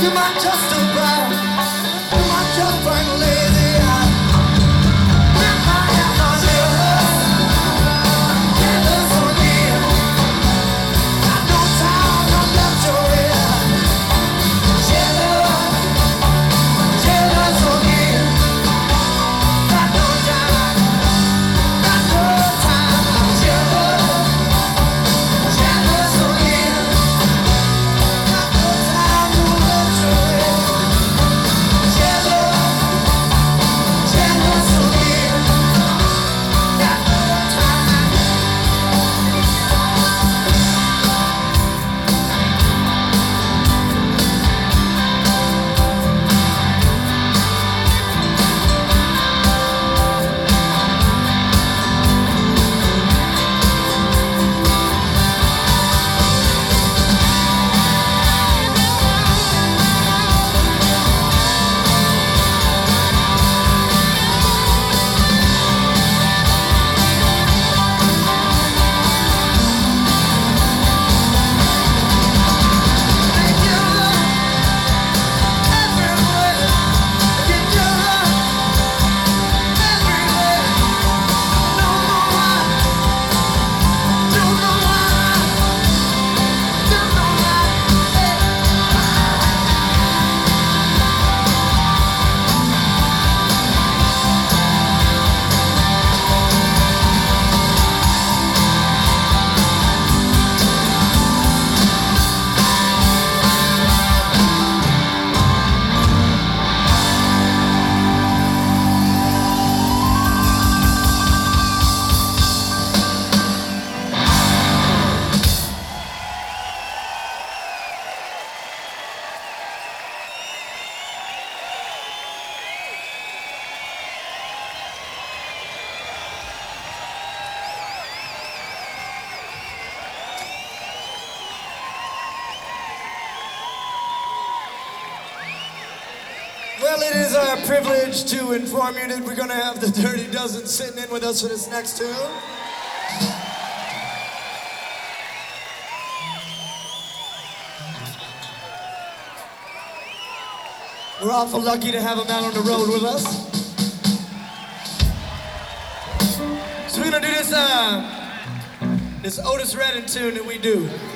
You might just survive. You might just find lazy eye. Jealous of me. Got no time, no left to read. Jealous of me. Got no time, got no time. I'm jealous of me. Got no time, no left to read. Jealous of me. Got no time. Well, it is our privilege to inform you that we're going to have the Dirty Dozen sitting in with us for this next tune. We're awful lucky to have them out on the road with us. So we're going to do this Otis Redding tune that we do.